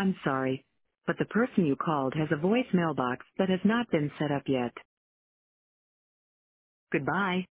I'm sorry, but the person you called has a voicemail box that has not been set up yet. Goodbye.